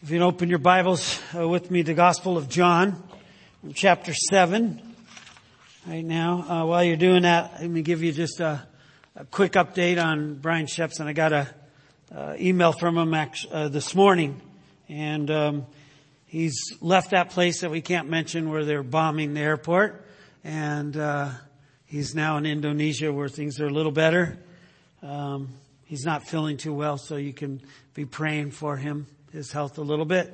If you open your Bibles with me, the Gospel of John, chapter 7, right now. While you're doing that, let me give you just a quick update on Brian Shepson. I got a email from him this morning, and he's left that place that we can't mention where they're bombing the airport, and he's now in Indonesia where things are a little better. He's not feeling too well, so you can be praying for him, his health a little bit.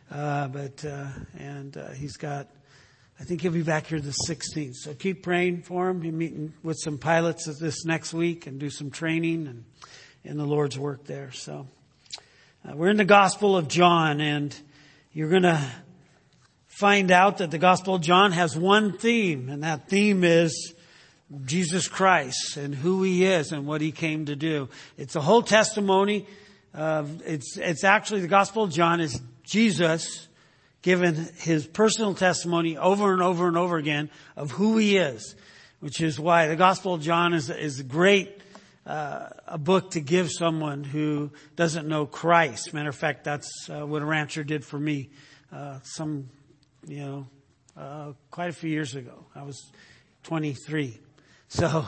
He's got, I think he'll be back here the 16th. So keep praying for him. He's meeting with some pilots this next week and do some training and in the Lord's work there. So we're in the Gospel of John, and you're going to find out that the Gospel of John has one theme, and that theme is Jesus Christ and who He is and what He came to do. It's a whole testimony. It's actually the Gospel of John is Jesus giving His personal testimony over and over and over again of who He is, which is why the Gospel of John is a great a book to give someone who doesn't know Christ. Matter of fact, that's what a rancher did for me quite a few years ago. I was 23. So,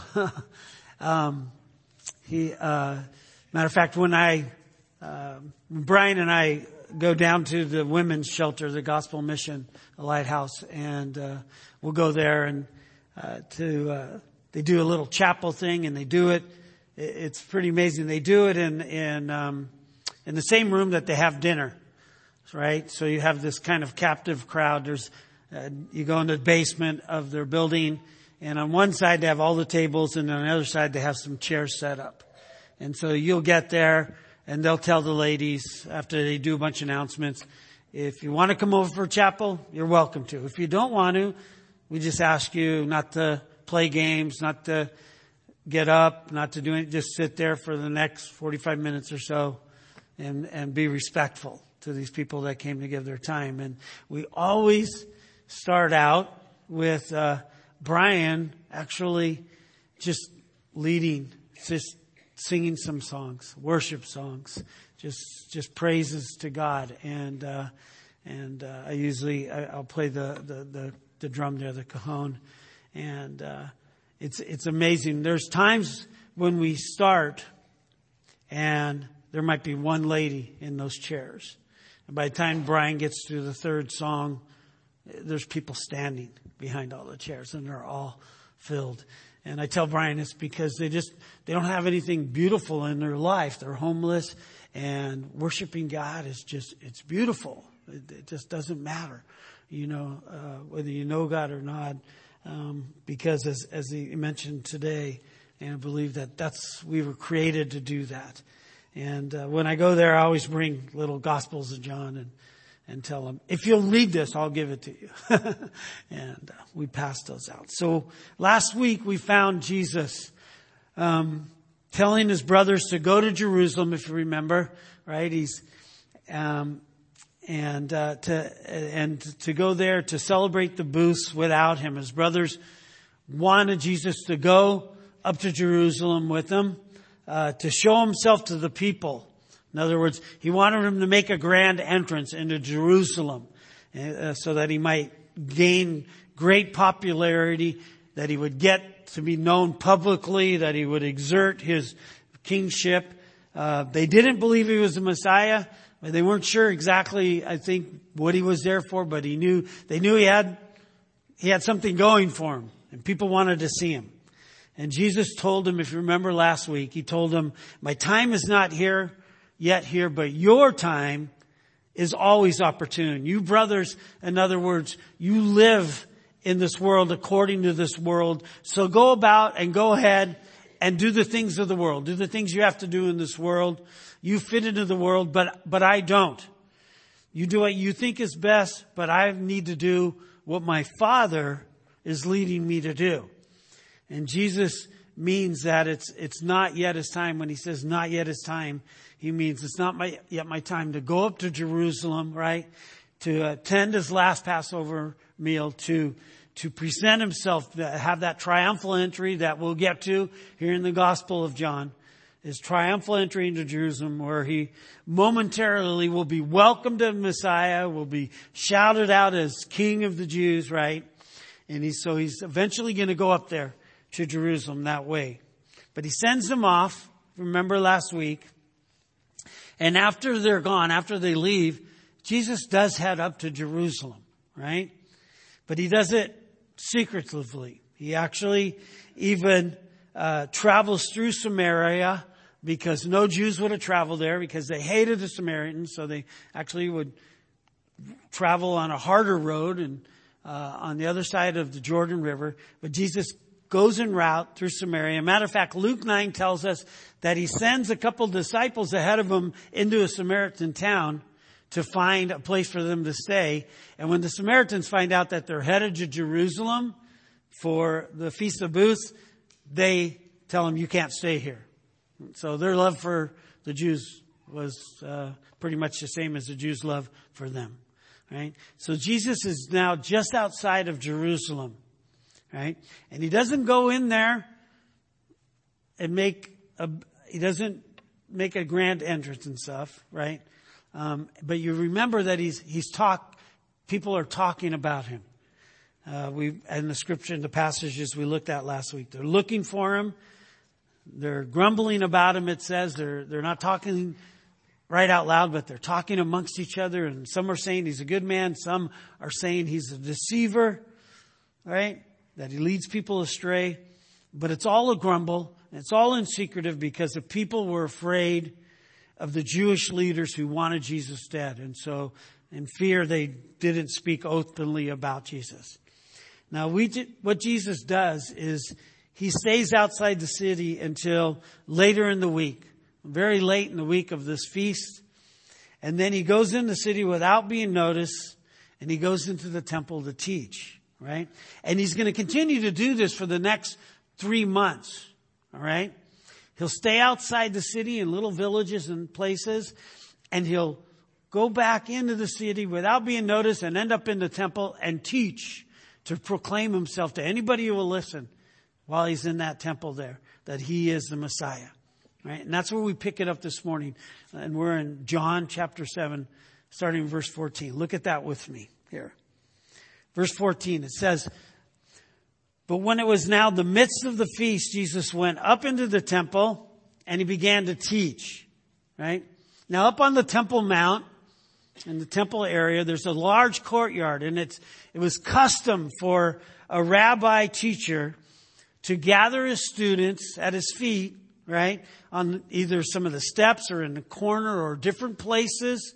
matter of fact, when Brian and I go down to the women's shelter, the Gospel Mission Lighthouse, and we'll go there and they do a little chapel thing, and they do it. It's pretty amazing. They do it in the same room that they have dinner, right? So you have this kind of captive crowd. You go into the basement of their building, and on one side they have all the tables, and on the other side they have some chairs set up. And so you'll get there, and they'll tell the ladies after they do a bunch of announcements, if you want to come over for chapel, you're welcome to. If you don't want to, we just ask you not to play games, not to get up, not to do anything. Just sit there for the next 45 minutes or so and be respectful to these people that came to give their time. And we always start out with Brian actually just leading, just singing some songs, worship songs, just praises to God. And I'll play the drum there, the cajon. And it's amazing. There's times when we start and there might be one lady in those chairs. And by the time Brian gets through the third song, there's people standing behind all the chairs, and they're all filled. And I tell Brian it's because they don't have anything beautiful in their life. They're homeless, and worshiping God is it's beautiful. It just doesn't matter, whether you know God or not. Because as he mentioned today, and I believe we were created to do that. And when I go there, I always bring little Gospels of John and tell them, if you'll read this, I'll give it to you. And we pass those out. So last week we found Jesus telling his brothers to go to Jerusalem, if you remember, right? He's to go there to celebrate the booths without him. His brothers wanted Jesus to go up to Jerusalem with them to show himself to the people. In other words, he wanted him to make a grand entrance into Jerusalem so that he might gain great popularity, that he would get to be known publicly, that he would exert his kingship. They didn't believe he was the Messiah. They weren't sure exactly, I think, what he was there for, but they knew he had something going for him, and people wanted to see him. And Jesus told him, if you remember last week, he told him, my time is not yet here, but your time is always opportune. You brothers, in other words, you live in this world according to this world. So go about and go ahead and do the things of the world. Do the things you have to do in this world. You fit into the world, but I don't. You do what you think is best, but I need to do what my Father is leading me to do. And Jesus means that it's not yet his time. When he says not yet his time, he means it's not yet my time to go up to Jerusalem, right? To attend his last Passover meal, to present himself, have that triumphal entry that we'll get to here in the Gospel of John. his triumphal entry into Jerusalem, where he momentarily will be welcomed as Messiah, will be shouted out as King of the Jews, right? And he's eventually going to go up there to Jerusalem that way. But he sends them off, remember last week. And after they're gone, after they leave, Jesus does head up to Jerusalem, right? But he does it secretively. He actually even travels through Samaria, because no Jews would have traveled there because they hated the Samaritans. So they actually would travel on a harder road and on the other side of the Jordan River. But Jesus goes en route through Samaria. Matter of fact, Luke 9 tells us that he sends a couple disciples ahead of him into a Samaritan town to find a place for them to stay. And when the Samaritans find out that they're headed to Jerusalem for the Feast of Booths, they tell them, you can't stay here. So their love for the Jews was pretty much the same as the Jews' love for them, right? So Jesus is now just outside of Jerusalem, right? And he doesn't go in there and he doesn't make a grand entrance and stuff, right? But you remember that people are talking about him. In the scripture, in the passages we looked at last week, they're looking for him. They're grumbling about him, it says. They're not talking right out loud, but they're talking amongst each other. And some are saying he's a good man. Some are saying he's a deceiver, right? That he leads people astray. But it's all a grumble. It's all in secretive because the people were afraid of the Jewish leaders who wanted Jesus dead. And so in fear, they didn't speak openly about Jesus. Now, what Jesus does is he stays outside the city until later in the week, very late in the week of this feast. And then he goes in the city without being noticed, and he goes into the temple to teach, right? And he's going to continue to do this for the next 3 months, all right? He'll stay outside the city in little villages and places, and he'll go back into the city without being noticed and end up in the temple and teach, to proclaim himself to anybody who will listen while he's in that temple there, that he is the Messiah, right? And that's where we pick it up this morning. And we're in John chapter 7, starting in verse 14. Look at that with me here. Verse 14, it says, but when it was now the midst of the feast, Jesus went up into the temple and he began to teach, right? Now up on the Temple Mount, in the temple area, there's a large courtyard, and it was custom for a rabbi teacher to gather his students at his feet, right, on either some of the steps or in the corner or different places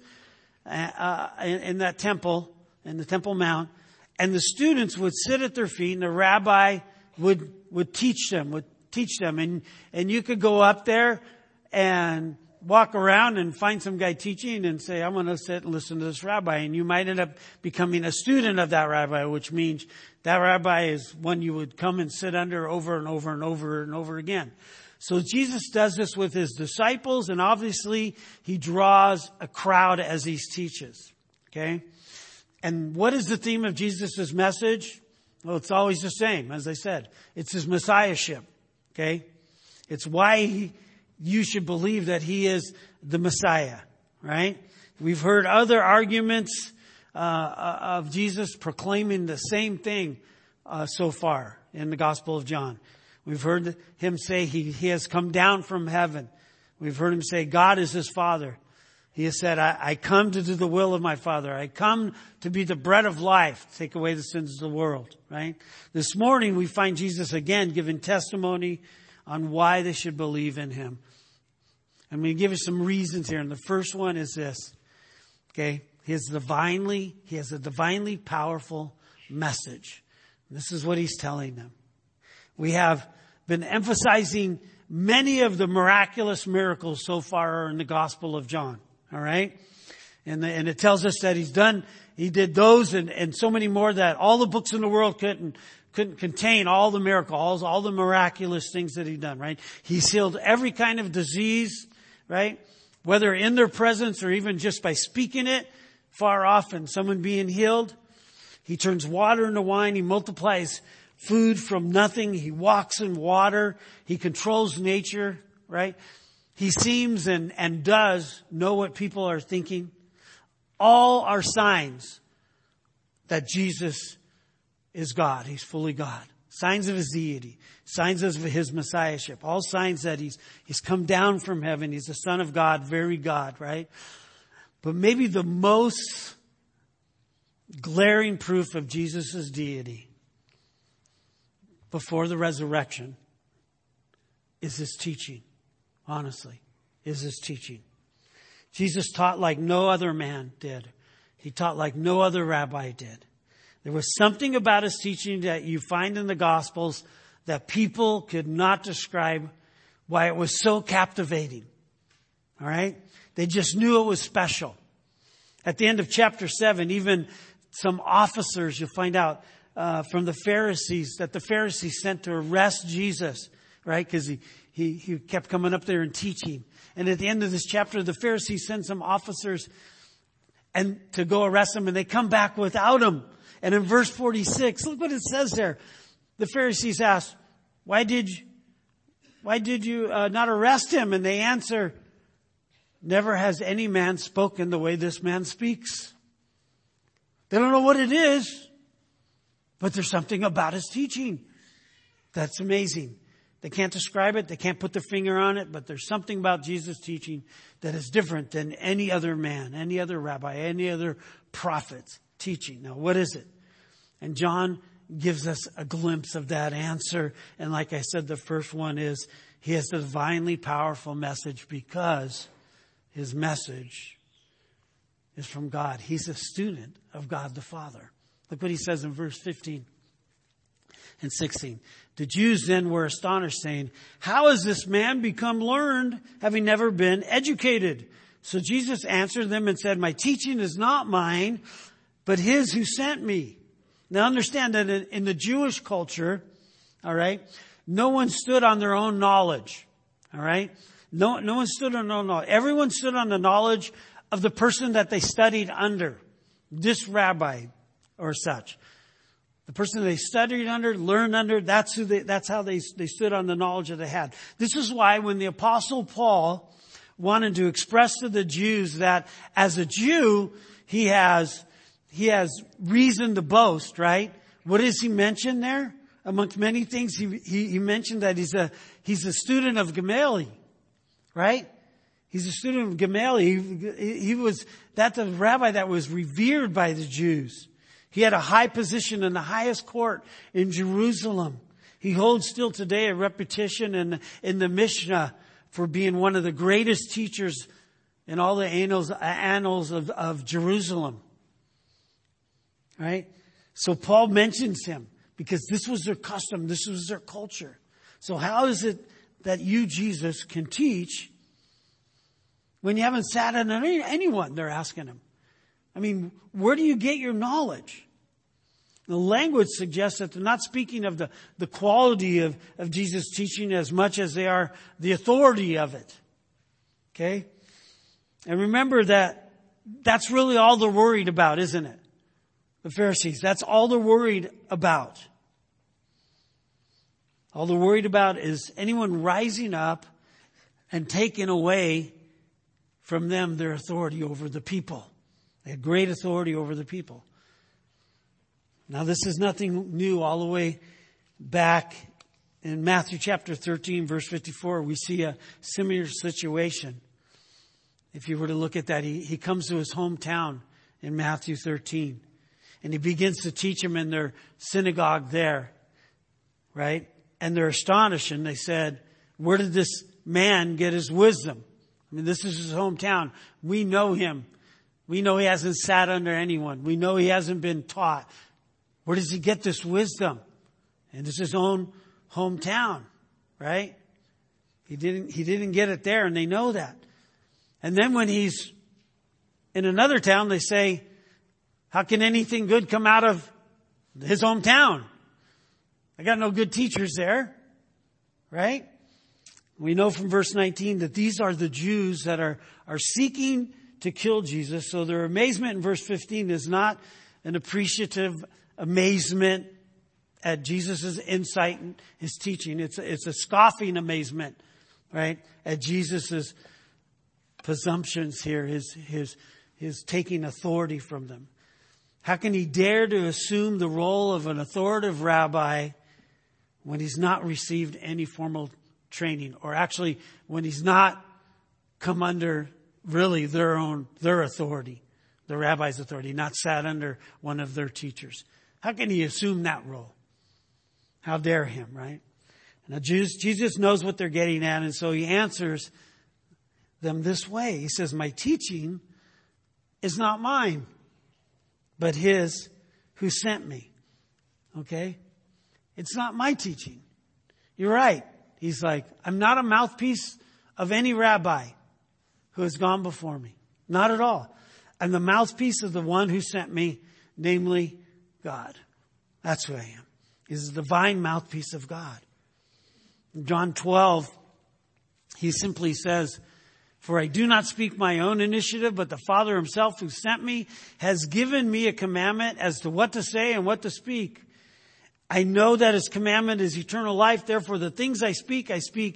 in that temple, in the Temple Mount. And the students would sit at their feet, and the rabbi would teach them. And you could go up there and walk around and find some guy teaching and say, I'm going to sit and listen to this rabbi. And you might end up becoming a student of that rabbi, which means that rabbi is one you would come and sit under over and over and over and over again. So Jesus does this with his disciples, and obviously he draws a crowd as he teaches. Okay? And what is the theme of Jesus' message? Well, it's always the same, as I said. It's his messiahship. Okay? It's why you should believe that he is the Messiah, right? We've heard other arguments of Jesus proclaiming the same thing so far in the Gospel of John. We've heard him say he has come down from heaven. We've heard him say God is his Father. He has said, I come to do the will of my Father. I come to be the bread of life, to take away the sins of the world, right? This morning we find Jesus again giving testimony on why they should believe in him. I'm going to give you some reasons here. And the first one is this. Okay. He has a divinely powerful message. This is what he's telling them. We have been emphasizing many of the miraculous miracles so far in the Gospel of John. All right. And it tells us that he did those and so many more that all the books in the world couldn't contain all the miracles, all the miraculous things that he'd done, right? He's healed every kind of disease, right? Whether in their presence or even just by speaking it far off and someone being healed. He turns water into wine. He multiplies food from nothing. He walks in water. He controls nature, right? He seems and does know what people are thinking. All are signs that Jesus is God. He's fully God. Signs of his deity. Signs of his messiahship. All signs that he's come down from heaven. He's the Son of God, very God, right? But maybe the most glaring proof of Jesus' deity before the resurrection is his teaching. Honestly, is his teaching. Jesus taught like no other man did. He taught like no other rabbi did. There was something about his teaching that you find in the Gospels that people could not describe why it was so captivating. All right? They just knew it was special. At the end of chapter 7, even some officers, you'll find out from the Pharisees, that the Pharisees sent to arrest Jesus, right? Because he kept coming up there and teaching. And at the end of this chapter, the Pharisees send some officers and to go arrest him, and they come back without him. And in verse 46, look what it says there. The Pharisees ask, why did you not arrest him? And they answer, never has any man spoken the way this man speaks. They don't know what it is, but there's something about his teaching that's amazing. They can't describe it. They can't put their finger on it, but there's something about Jesus' teaching that is different than any other man, any other rabbi, any other prophet's teaching. Now, what is it? And John gives us a glimpse of that answer. And like I said, the first one is he has a divinely powerful message because his message is from God. He's a student of God the Father. Look what he says in verse 15 and 16. The Jews then were astonished, saying, how has this man become learned, having never been educated? So Jesus answered them and said, my teaching is not mine, but his who sent me. Now understand that in the Jewish culture, all right, no one stood on their own knowledge. All right. No one stood on their own knowledge. Everyone stood on the knowledge of the person that they studied under. This rabbi or such. The person they studied under, learned under, that's how they stood on the knowledge that they had. This is why when the Apostle Paul wanted to express to the Jews that as a Jew, he has reason to boast, right? What does he mention there? Amongst many things, he mentioned that he's a student of Gamaliel, right? He's a student of Gamaliel. That's a rabbi that was revered by the Jews. He had a high position in the highest court in Jerusalem. He holds still today a reputation in the Mishnah for being one of the greatest teachers in all the annals of Jerusalem. Right? So Paul mentions him because this was their custom. This was their culture. So how is it that you, Jesus, can teach when you haven't sat on anyone? They're asking him. I mean, where do you get your knowledge? The language suggests that they're not speaking of the quality of Jesus' teaching as much as they are the authority of it. Okay? And remember that's really all they're worried about, isn't it? The Pharisees. That's all they're worried about. All they're worried about is anyone rising up and taking away from them their authority over the people. They had great authority over the people. Now, this is nothing new. All the way back in Matthew chapter 13, verse 54, we see a similar situation. If you were to look at that, he comes to his hometown in Matthew 13. And he begins to teach them in their synagogue there. Right? And they're astonished. And they said, where did this man get his wisdom? I mean, this is his hometown. We know him. We know he hasn't sat under anyone. We know he hasn't been taught. Where does he get this wisdom? And it's his own hometown, right? He didn't get it there, and they know that. And then when he's in another town, they say, how can anything good come out of his hometown? I got no good teachers there, right? We know from verse 19 that these are the Jews that are seeking to kill Jesus. So their amazement in verse 15 is not an appreciative amazement at Jesus' insight and his teaching. It's a scoffing amazement. right? At Jesus's presumptions here, his taking authority from them. How can he dare to assume the role of an authoritative rabbi when he's not received any formal training, or actually when he's not come under really their authority, the rabbi's authority, not sat under one of their teachers? How can he assume that role? How dare him, right? Now Jesus knows what they're getting at, and so he answers them this way. He says, my teaching is not mine, but his who sent me. Okay? It's not my teaching. You're right. He's like, I'm not a mouthpiece of any rabbi who has gone before me. Not at all. I'm the mouthpiece of the one who sent me, namely God. That's who I am. He's the divine mouthpiece of God. In John 12, he simply says, for I do not speak my own initiative, but the Father himself who sent me has given me a commandment as to what to say and what to speak. I know that his commandment is eternal life. Therefore, the things I speak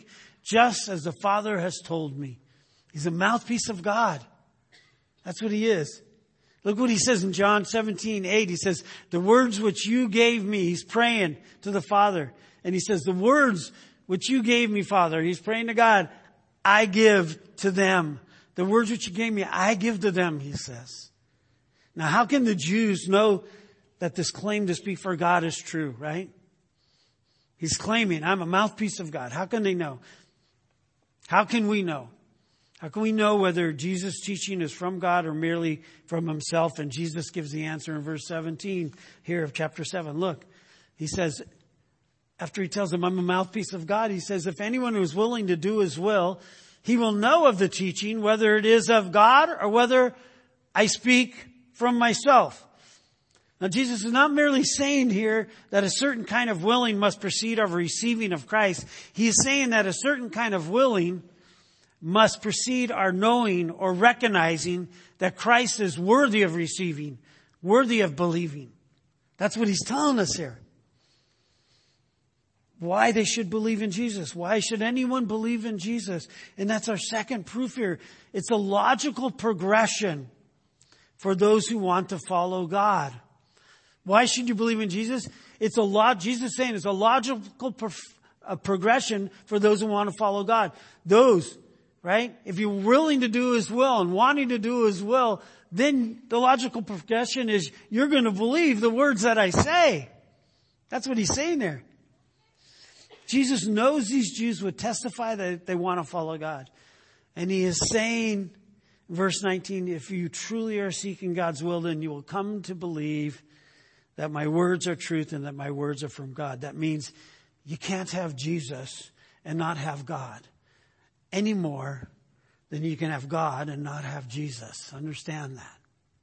just as the Father has told me. He's a mouthpiece of God. That's what he is. Look what he says in John 17:8. He says, the words which you gave me, he's praying to the Father. And he says, the words which you gave me, Father, he's praying to God, I give to them. The words which you gave me, I give to them, he says. Now, how can the Jews know that this claim to speak for God is true, right? He's claiming, I'm a mouthpiece of God. How can they know? How can we know? How can we know whether Jesus' teaching is from God or merely from himself? And Jesus gives the answer in verse 17 here of chapter 7. Look, he says, after he tells them I'm a mouthpiece of God, he says, if anyone who is willing to do his will, he will know of the teaching, whether it is of God or whether I speak from myself. Now, Jesus is not merely saying here that a certain kind of willing must precede our receiving of Christ. He is saying that a certain kind of willing must precede our knowing or recognizing that Christ is worthy of receiving, worthy of believing. That's what he's telling us here. Why they should believe in Jesus. Why should anyone believe in Jesus? And that's our second proof here. It's a logical progression for those who want to follow God. Why should you believe in Jesus? Jesus is saying it's a logical progression for those who want to follow God. Those, right? If you're willing to do his will and wanting to do his will, then the logical progression is you're going to believe the words that I say. That's what he's saying there. Jesus knows these Jews would testify that they want to follow God. And he is saying, verse 19, if you truly are seeking God's will, then you will come to believe that my words are truth and that my words are from God. That means you can't have Jesus and not have God any more than you can have God and not have Jesus. Understand that.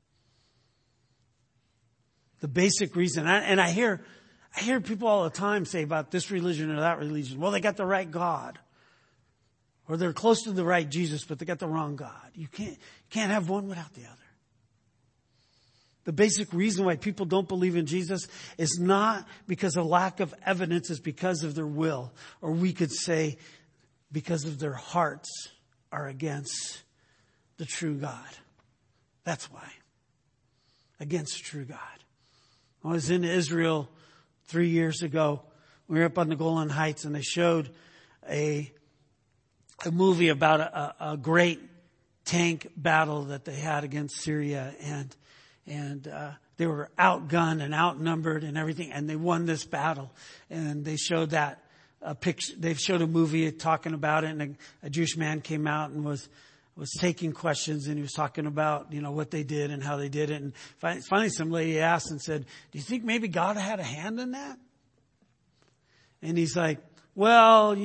The basic reason, and I hear people all the time say about this religion or that religion, well, they got the right God. Or they're close to the right Jesus, but they got the wrong God. You can't have one without the other. The basic reason why people don't believe in Jesus is not because of lack of evidence, it's because of their will. Or we could say because of their hearts are against the true God. That's why. Against the true God. I was in Israel 3 years ago. We were up on the Golan Heights and they showed a movie about a great tank battle that they had against Syria, and they were outgunned and outnumbered and everything, and they won this battle. And they showed that picture. They showed a movie talking about it, and a Jewish man came out and was taking questions, and he was talking about, what they did and how they did it. And finally some lady asked and said, do you think maybe God had a hand in that? And he's like, well,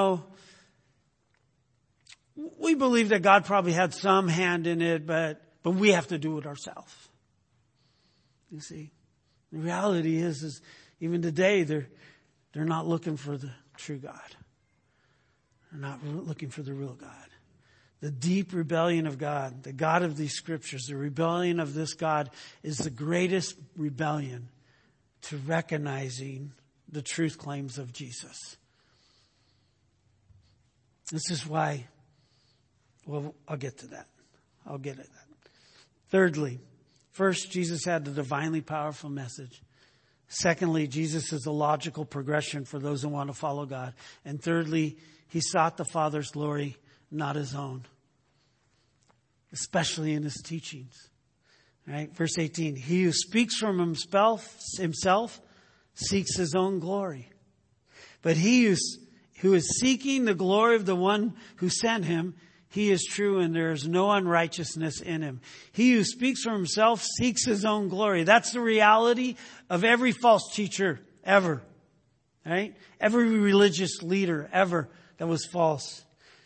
we believe that God probably had some hand in it, but we have to do it ourselves. You see, the reality is even today they're not looking for the true God. They're not looking for the real God. The deep rebellion of God, the God of these scriptures, the rebellion of this God is the greatest rebellion to recognizing the truth claims of Jesus. This is why, well, I'll get to that. I'll get at that. Thirdly, first, Jesus had a divinely powerful message. Secondly, Jesus is a logical progression for those who want to follow God. And thirdly, he sought the Father's glory, not his own, especially in his teachings. All right, verse 18, he who speaks from himself seeks his own glory. But he who is seeking the glory of the one who sent him, he is true and there is no unrighteousness in him. He who speaks for himself seeks his own glory. That's the reality of every false teacher ever. Right? Every religious leader ever that was false.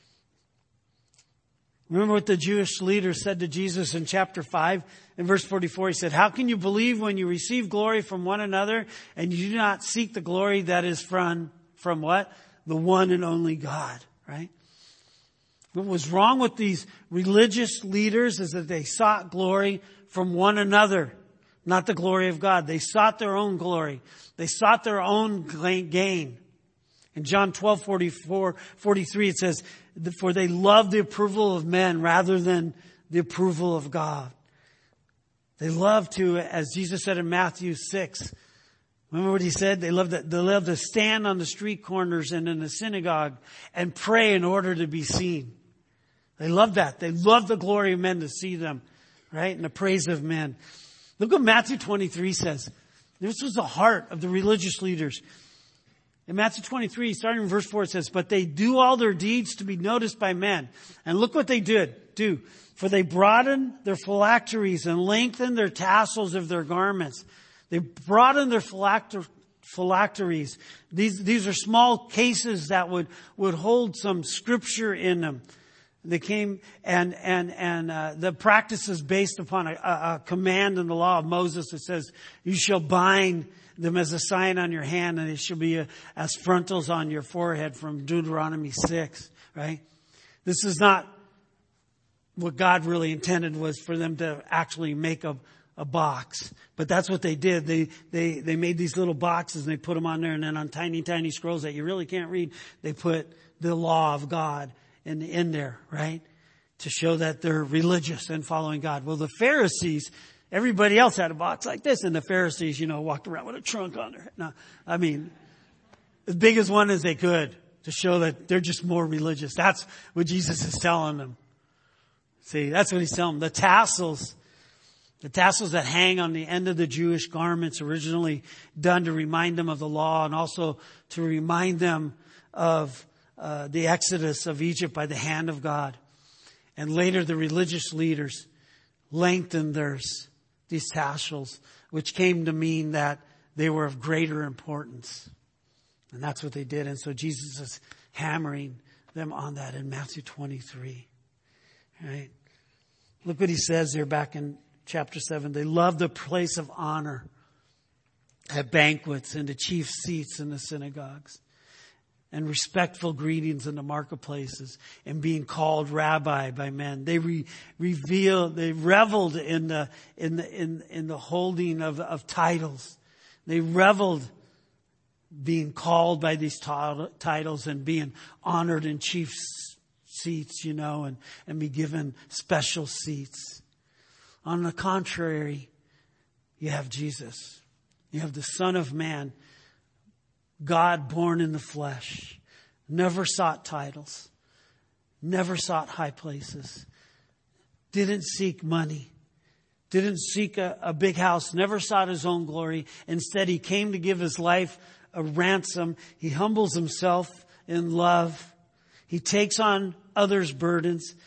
Remember what the Jewish leader said to Jesus in chapter 5 in verse 44. He said, how can you believe when you receive glory from one another and you do not seek the glory that is from what? The one and only God. Right? What was wrong with these religious leaders is that they sought glory from one another, not the glory of God. They sought their own glory. They sought their own gain. In John 12:43, it says, for they love the approval of men rather than the approval of God. They love to, as Jesus said in Matthew 6, remember what he said? They love to stand on the street corners and in the synagogue and pray in order to be seen. They love that. They love the glory of men to see them, right? And the praise of men. Look what Matthew 23 says. This was the heart of the religious leaders. In Matthew 23, starting in verse 4, it says, but they do all their deeds to be noticed by men. And look what they do. For they broaden their phylacteries and lengthen their tassels of their garments. They broaden their phylacteries. These are small cases that would hold some scripture in them. They came and the practice is based upon a command in the law of Moses that says, you shall bind them as a sign on your hand and it shall be as frontals on your forehead, from Deuteronomy 6, right? This is not what God really intended, was for them to actually make a box. But that's what they did. They made these little boxes and they put them on there, and then on tiny, tiny scrolls that you really can't read, they put the law of God in there, right? To show that they're religious and following God. Well, the Pharisees, everybody else had a box like this, and the Pharisees, walked around with a trunk on their head. No, as big as one as they could, to show that they're just more religious. That's what Jesus is telling them. See, that's what he's telling them. The tassels that hang on the end of the Jewish garments, originally done to remind them of the law and also to remind them of the exodus of Egypt by the hand of God. And later the religious leaders lengthened these tassels, which came to mean that they were of greater importance. And that's what they did. And so Jesus is hammering them on that in Matthew 23. Right? Look what he says there back in chapter 7. They love the place of honor at banquets and the chief seats in the synagogues, and respectful greetings in the marketplaces, and being called rabbi by men. They reveled in the holding of titles. They reveled being called by these titles and being honored in chief seats, and be given special seats. On the contrary, you have Jesus. You have the Son of Man, God born in the flesh, never sought titles, never sought high places, didn't seek money, didn't seek a big house, never sought his own glory. Instead, he came to give his life a ransom. He humbles himself in love. He takes on others' burdens.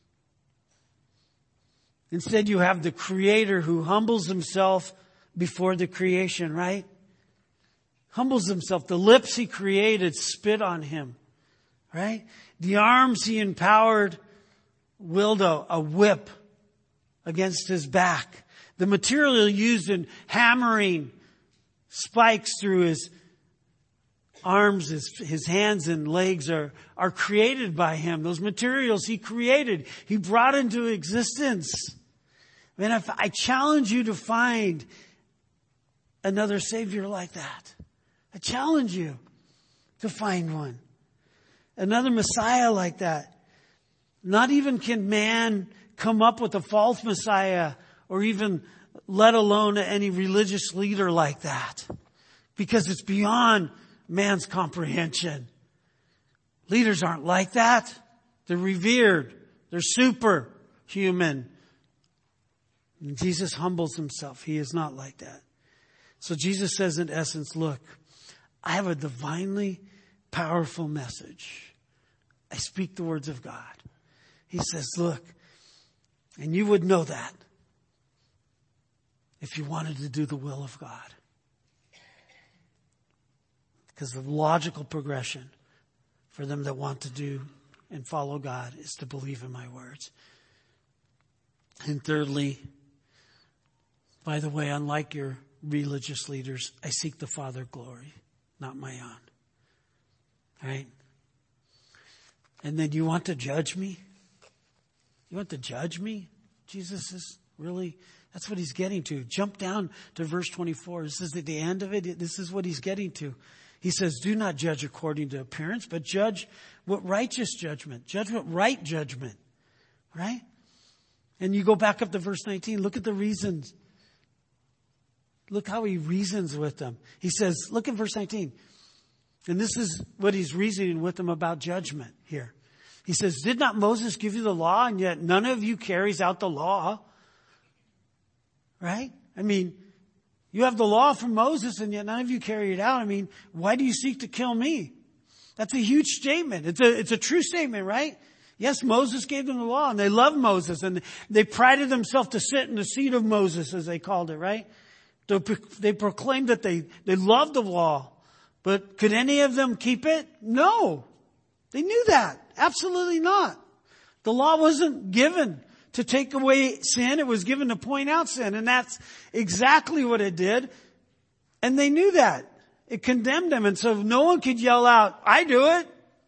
Instead, you have the Creator who humbles himself before the creation, right? Humbles himself. The lips he created spit on him, right? The arms he empowered willed a whip against his back. The material used in hammering spikes through his arms, his hands and legs are created by him. Those materials he created, he brought into existence. Man, if I challenge you to find another Savior like that. I challenge you to find one. another Messiah like that. Not even can man come up with a false Messiah or even let alone any religious leader like that. Because it's beyond man's comprehension. Leaders aren't like that. They're revered. They're superhuman. And Jesus humbles himself. He is not like that. So Jesus says in essence, look, I have a divinely powerful message. I speak the words of God. He says, look, and you would know that if you wanted to do the will of God. Because the logical progression for them that want to do and follow God is to believe in my words. And thirdly, by the way, unlike your religious leaders, I seek the Father glory, not my own. Right? And then you want to judge me? You want to judge me? Jesus is really, that's what he's getting to. Jump down to verse 24. This is at the end of it. This is what he's getting to. He says, do not judge according to appearance, but judge what righteous judgment. Judge what right judgment. Right? And you go back up to verse 19. Look at the reasons. Look how he reasons with them. He says, look at verse 19. And this is what he's reasoning with them about judgment here. He says, did not Moses give you the law, and yet none of you carries out the law? Right? I mean, you have the law from Moses, and yet none of you carry it out. I mean, why do you seek to kill me? That's a huge statement. It's a true statement, right? Yes, Moses gave them the law, and they loved Moses, and they prided themselves to sit in the seat of Moses, as they called it, right? They proclaimed that they loved the law. But could any of them keep it? No. They knew that. Absolutely not. The law wasn't given to take away sin. It was given to point out sin. And that's exactly what it did. And they knew that. It condemned them. And so no one could yell out, I do it.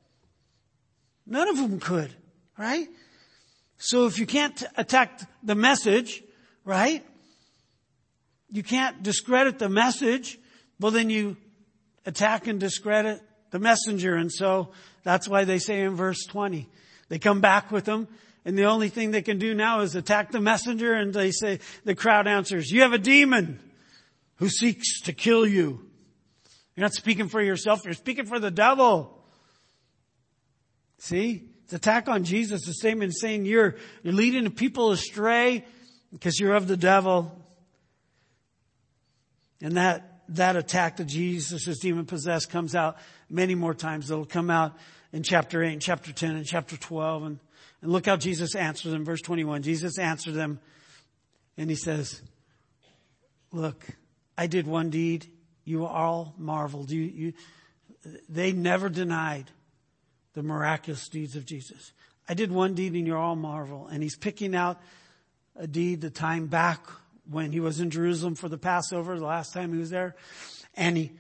None of them could. Right? So if you can't attack the message, right? You can't discredit the message. Well, then you attack and discredit the messenger. And so that's why they say in verse 20, they come back with them. And the only thing they can do now is attack the messenger. And they say, the crowd answers, you have a demon who seeks to kill you. You're not speaking for yourself. You're speaking for the devil. See, it's attack on Jesus. The statement saying you're leading the people astray because you're of the devil. And that attack that Jesus is demon possessed comes out many more times. It'll come out in chapter 8 and chapter 10 and chapter 12. And look how Jesus answers them. Verse 21. Jesus answered them and he says, look, I did one deed. You all marveled. They never denied the miraculous deeds of Jesus. I did one deed and you all marvel. And he's picking out a deed, the time back when he was in Jerusalem for the Passover, the last time he was there. And he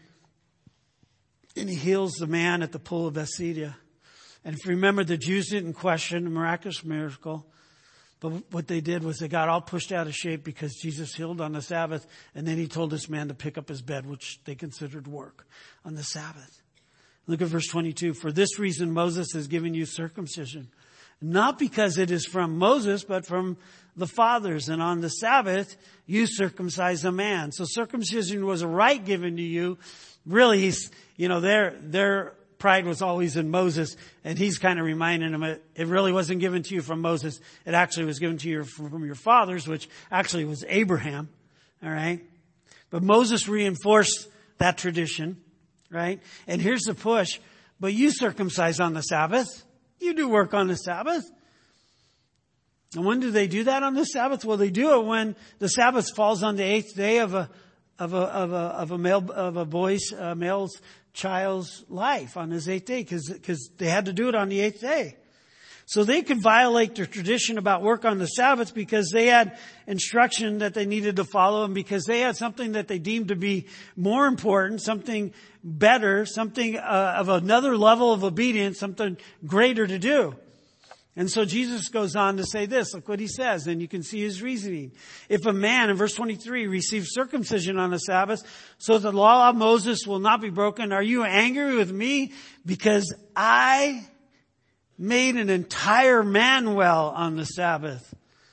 heals the man at the pool of Bethesda. And if you remember, the Jews didn't question the miraculous miracle. But what they did was they got all pushed out of shape because Jesus healed on the Sabbath. And then he told this man to pick up his bed, which they considered work on the Sabbath. Look at verse 22. For this reason, Moses has given you circumcision. Not because it is from Moses, but from the fathers. And on the Sabbath, you circumcise a man. So circumcision was a right given to you. Really, their pride was always in Moses. And he's kind of reminding them it really wasn't given to you from Moses. It actually was given to you from your fathers, which actually was Abraham. All right. But Moses reinforced that tradition. Right. And here's the push. But you circumcise on the Sabbath. You do work on the Sabbath. And when do they do that on the Sabbath? Well, they do it when the Sabbath falls on the 8th day of a male's child's life on his 8th day, because they had to do it on the 8th day. So they could violate their tradition about work on the Sabbath because they had instruction that they needed to follow, and because they had something that they deemed to be more important, something better, something of another level of obedience, something greater to do. And so Jesus goes on to say this. Look what he says, and you can see his reasoning. If a man, in verse 23, receives circumcision on the Sabbath, so the law of Moses will not be broken, are you angry with me because I made an entire man well on the Sabbath.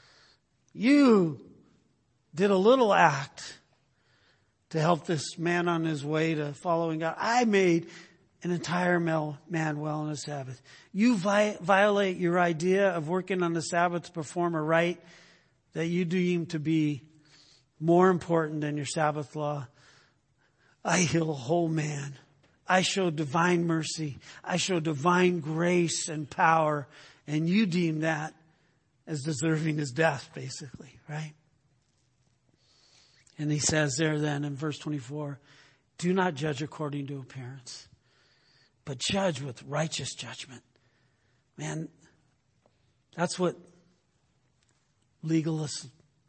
You did a little act to help this man on his way to following God. I made an entire man well on the Sabbath. You violate your idea of working on the Sabbath to perform a rite that you deem to be more important than your Sabbath law. I heal a whole man. I show divine mercy. I show divine grace and power. And you deem that as deserving his death, basically, right? And he says there then in verse 24, do not judge according to appearance, but judge with righteous judgment. Man, that's what legalist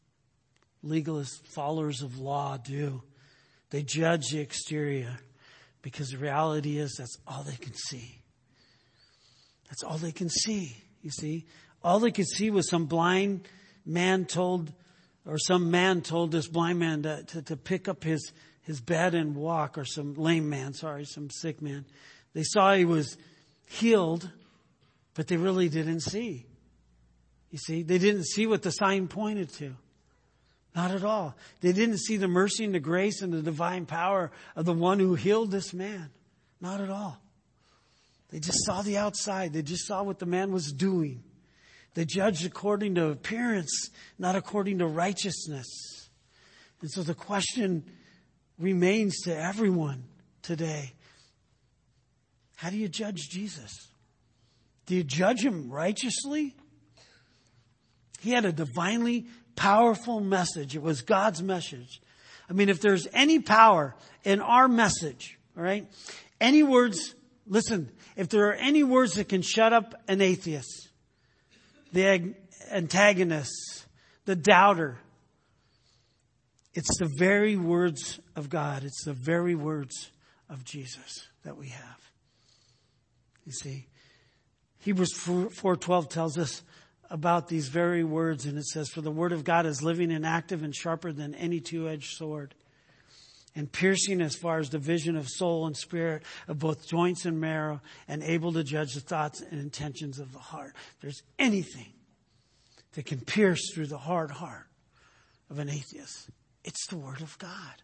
followers of law do. They judge the exterior because the reality is that's all they can see. That's all they can see, you see. All they could see was some blind man told, or some man told this blind man to pick up his bed and walk, or some lame man, some sick man. They saw he was healed, but they really didn't see. You see, they didn't see what the sign pointed to. Not at all. They didn't see the mercy and the grace and the divine power of the one who healed this man. Not at all. They just saw the outside. They just saw what the man was doing. They judged according to appearance, not according to righteousness. And so the question remains to everyone today. How do you judge Jesus? Do you judge him righteously? He had a divinely powerful message. It was God's message. I mean, if there's any power in our message, all right, any words, listen, if there are any words that can shut up an atheist, the antagonist, the doubter, it's the very words of God. It's the very words of Jesus that we have. You see, Hebrews 4:12 tells us about these very words, and it says, for the word of God is living and active and sharper than any two-edged sword, and piercing as far as division of soul and spirit, of both joints and marrow, and able to judge the thoughts and intentions of the heart. If there's anything that can pierce through the hard heart of an atheist, it's the word of God.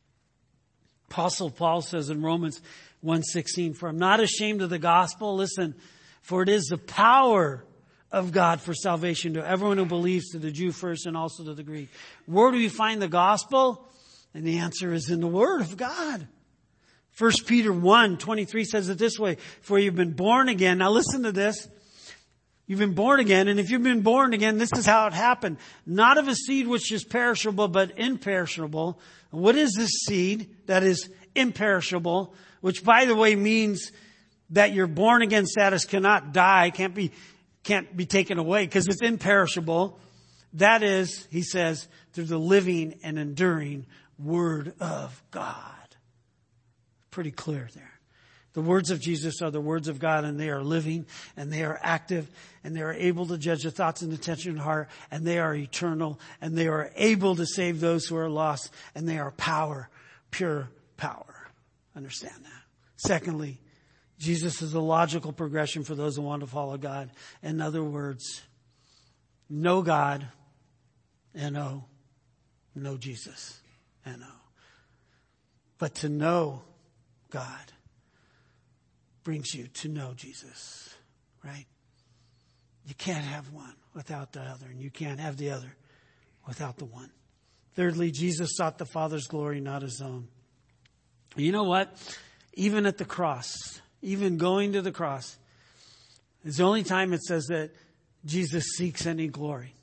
Apostle Paul says in Romans 1:16, for I'm not ashamed of the gospel, listen, for it is the power of God for salvation to everyone who believes, to the Jew first and also to the Greek. Where do we find the gospel? And the answer is in the word of God. 1 Peter 1:23 says it this way, for you've been born again. Now listen to this. You've been born again, and if you've been born again, this is how it happened. Not of a seed which is perishable, but imperishable. What is this seed that is imperishable? Which, by the way, means that your born again status cannot die, can't be taken away, because it's imperishable. That is, he says, through the living and enduring word of God. Pretty clear there. The words of Jesus are the words of God, and they are living, and they are active, and they are able to judge the thoughts and intention of the heart, and they are eternal, and they are able to save those who are lost, and they are power, pure power. Understand that. Secondly, Jesus is a logical progression for those who want to follow God. In other words, know God, N-O, know Jesus, N-O. But to know God brings you to know Jesus, right? You can't have one without the other, and you can't have the other without the one. Thirdly, Jesus sought the Father's glory, not his own. You know what? Even at the cross, even going to the cross, is the only time it says that Jesus seeks any glory.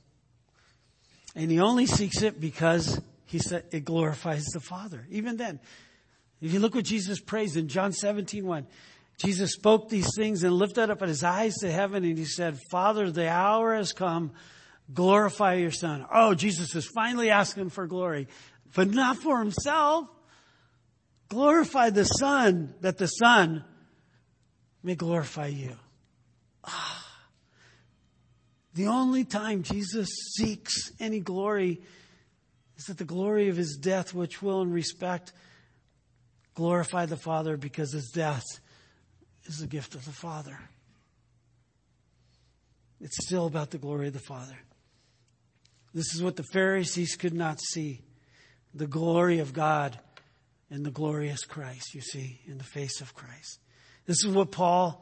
And he only seeks it because he said it glorifies the Father. Even then, if you look what Jesus prays in John 17:1, Jesus spoke these things and lifted up his eyes to heaven, and he said, Father, the hour has come. Glorify your Son. Oh, Jesus is finally asking for glory, but not for himself. Glorify the Son, that the Son may glorify you. The only time Jesus seeks any glory is that the glory of his death, which will in respect glorify the Father, because his death is the gift of the Father. It's still about the glory of the Father. This is what the Pharisees could not see. The glory of God and the glorious Christ, you see, in the face of Christ. This is what Paul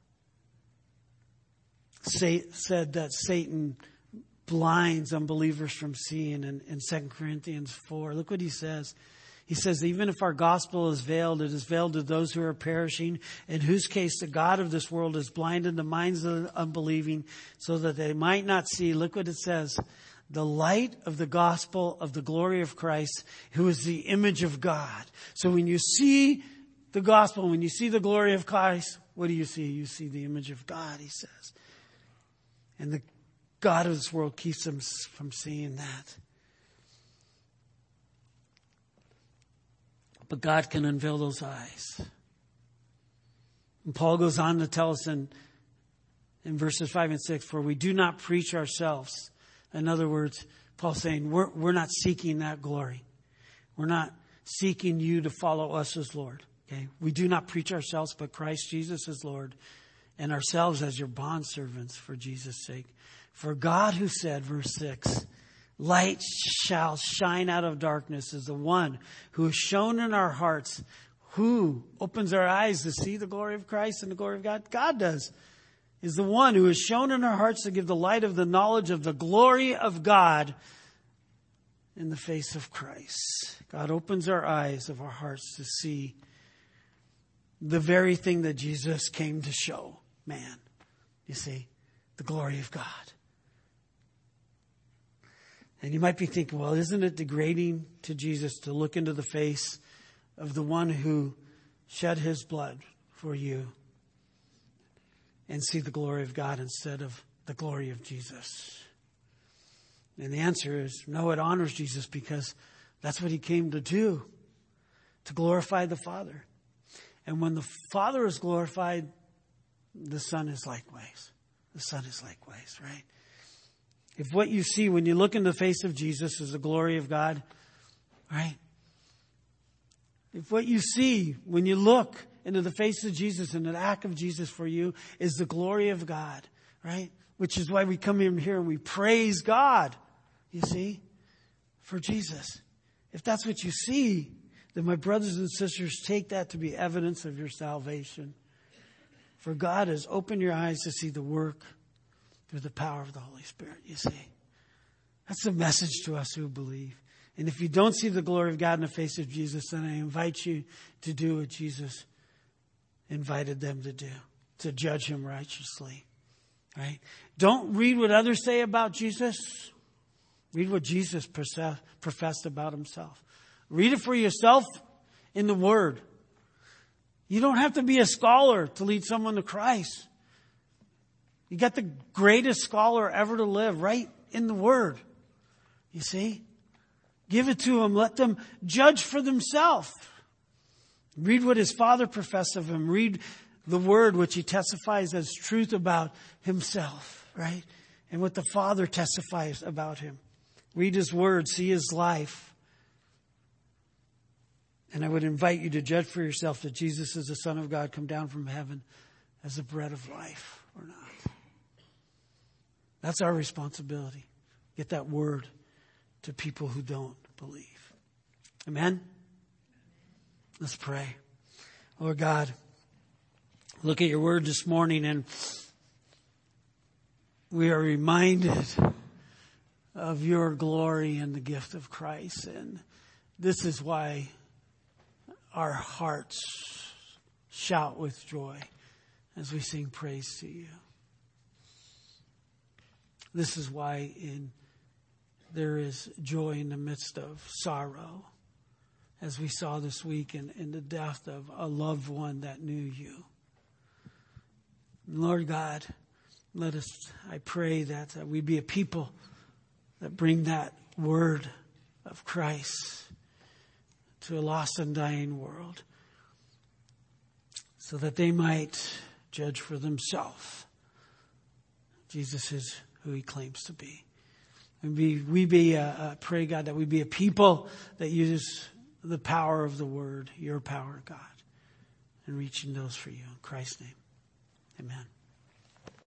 said that Satan blinds unbelievers from seeing in 2 Corinthians 4. Look what he says. He says, even if our gospel is veiled, it is veiled to those who are perishing, in whose case the God of this world has blinded the minds of the unbelieving so that they might not see. Look what it says. The light of the gospel of the glory of Christ, who is the image of God. So when you see the gospel, when you see the glory of Christ, what do you see? You see the image of God, he says. And the God of this world keeps them from seeing that. But God can unveil those eyes. And Paul goes on to tell us in verses 5 and 6, for we do not preach ourselves. In other words, Paul's saying we're not seeking that glory. We're not seeking you to follow us as Lord. Okay? We do not preach ourselves, but Christ Jesus as Lord, and ourselves as your bondservants for Jesus' sake. For God who said, verse 6, light shall shine out of darkness is the one who is shown in our hearts, who opens our eyes to see the glory of Christ and the glory of God. God does. Is the one who is shown in our hearts to give the light of the knowledge of the glory of God in the face of Christ. God opens our eyes of our hearts to see the very thing that Jesus came to show man. You see, the glory of God. And you might be thinking, well, isn't it degrading to Jesus to look into the face of the one who shed his blood for you and see the glory of God instead of the glory of Jesus? And the answer is no, it honors Jesus because that's what he came to do, to glorify the Father. And when the Father is glorified, the Son is likewise. The Son is likewise, right? If what you see when you look in the face of Jesus is the glory of God, right? If what you see when you look into the face of Jesus and the act of Jesus for you is the glory of God, right? Which is why we come in here and we praise God, you see, for Jesus. If that's what you see, then my brothers and sisters, take that to be evidence of your salvation. For God has opened your eyes to see the work through the power of the Holy Spirit, you see. That's the message to us who believe. And if you don't see the glory of God in the face of Jesus, then I invite you to do what Jesus invited them to do, to judge him righteously, right? Don't read what others say about Jesus. Read what Jesus professed about himself. Read it for yourself in the Word. You don't have to be a scholar to lead someone to Christ. You got the greatest scholar ever to live right in the Word. You see? Give it to them. Let them judge for themselves. Read what his Father professed of him. Read the Word which he testifies as truth about himself, right? And what the Father testifies about him. Read his Word. See his life. And I would invite you to judge for yourself that Jesus is the Son of God come down from heaven as the bread of life or not. That's our responsibility. Get that word to people who don't believe. Amen? Let's pray. Lord God, look at your word this morning and we are reminded of your glory and the gift of Christ. And this is why our hearts shout with joy as we sing praise to you. This is why there is joy in the midst of sorrow, as we saw this week in the death of a loved one that knew you. Lord God, I pray that we be a people that bring that word of Christ to a lost and dying world so that they might judge for themselves. Jesus is who he claims to be. Pray, God, that we be a people that use the power of the word, your power, God, and reaching those for you. In Christ's name, amen.